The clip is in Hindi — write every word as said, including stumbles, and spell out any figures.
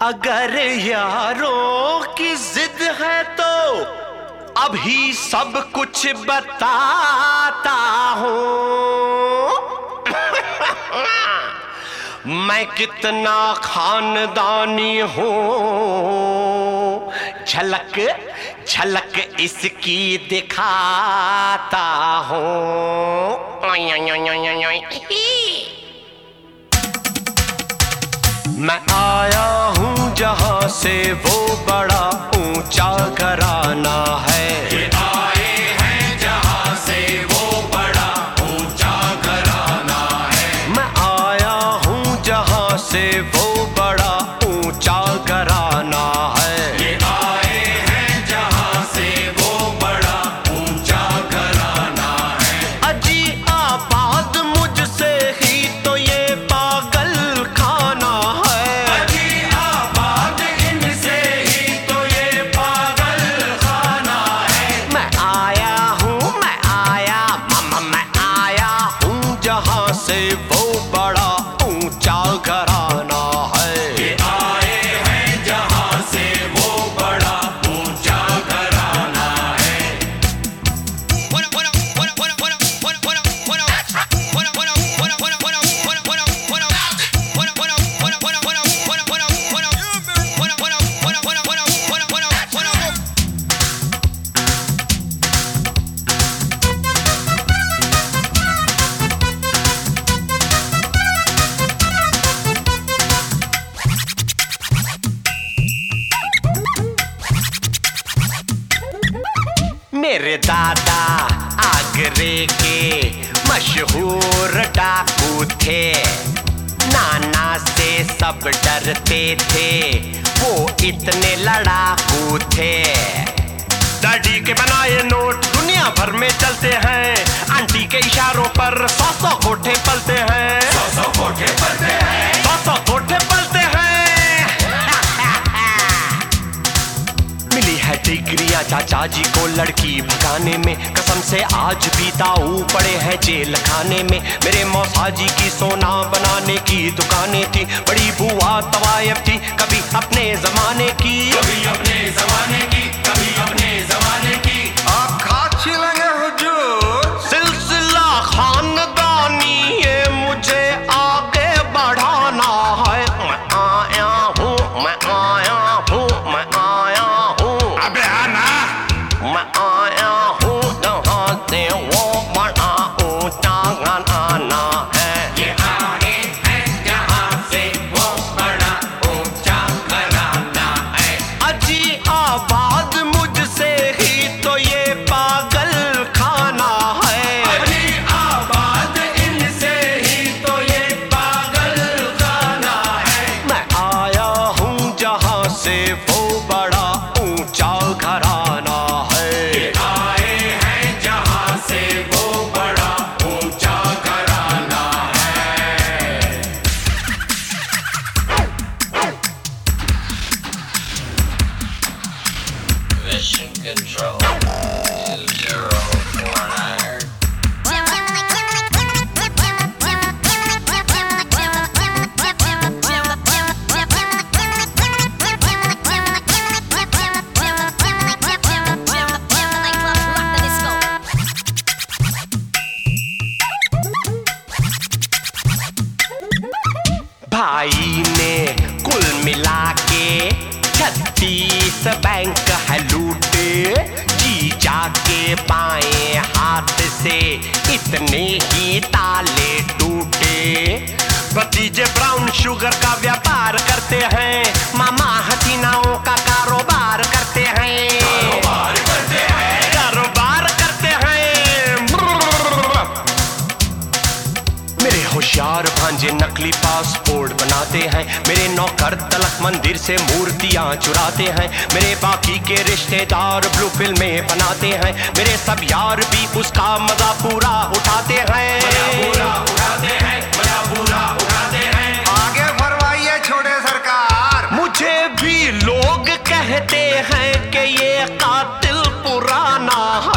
अगर यारों की जिद है तो अभी सब कुछ बताता हूँ। मैं कितना खानदानी हूँ, झलक झलक इसकी दिखाता हूँ। मैं आया हूँ जहाँ से वो बड़ा ऊंचा घराना है। ये आए हैं जहाँ से वो बड़ा ऊंचा घराना है। मैं आया हूँ जहाँ से वो बड़ा ऊंचा घराना है। ये आए हैं जहाँ से वो बड़ा ऊंचा घराना है। अजी आबाद मुझसे ही तो ये पागल खाना है। अजी आबाद इनसे ही तो ये पागल खाना है। मैं आया हूँ, मैं आया मामा, मैं आया हूँ जहाँ से वो बड़ा ऊंचा घराना है। ये आए हैं जहाँ से वो बड़ा ऊंचा घराना है। मेरे दादा आगरे के मशहूर डाकू थे। नाना से सब डरते थे, वो इतने लड़ाकू थे। दादी के बनाए नोट दुनिया भर में चलते हैं। आंटी के इशारों पर सौ सौ कोठे पलते हैं। सौ सौ कोठे पलते हैं। सौ सौ कोठे पलते हैं। मिली है डिग्रियां चाचा जी को लड़की भगाने में, कसम से आज भी ताऊ पड़े हैं जेल खाने में। मेरे मौसा जी की सोना बनाने की दुकानें थी, बड़ी बुआ तवायब थी कभी अपने जमाने की। कभी अपने जमाने की, कभी अपने जमाने की। आप खाची लगे हुजूर। सिलसिला खानदानी ये मुझे आगे बढ़ाना है। मैं आया हूँ, मैं आया हूँ, मैं आया हूँ, अबे आना। मैं आया हूँ जहाँ से वो बड़ा ऊंचा घराना है। ये आए हैं जहाँ से वो बड़ा ऊंचा घराना है। अजी आबाद मुझसे ही तो ये पागल खाना है। अजी आबाद इनसे ही तो ये पागल खाना है। मैं आया हूँ जहाँ से वो बड़ा ऊंचा घराना है। ये आए हैं जहाँ से वो बड़ा ऊंचा घराना है। Mission control two zero four nine. भाई ने कुल मिला के छत्तीस बैंक है लूटे। जीजा के बाएं हाथ से इतने ही ताले टूटे। भतीजे ब्राउन शुगर का व्यापार करते हैं, मामा हसीनाओं का कारोबार करते हैं। कारोबार करते हैं। कारोबार करते हैं। मेरे होशियार भांजे नकली पासपोर्ट बनाते हैं। मेरे नौकर तलक मंदिर से मूर्तियां चुराते हैं। मेरे बाकी के रिश्तेदार ब्लू फिल्में बनाते हैं। मेरे सब यार भी उसका मजा पूरा उठाते हैं। पूरा उड़ाते हैं, मजा पूरा उड़ाते हैं। आगे फरमाइए छोटे सरकार। मुझे भी लोग कहते हैं कि ये कातिल पुराना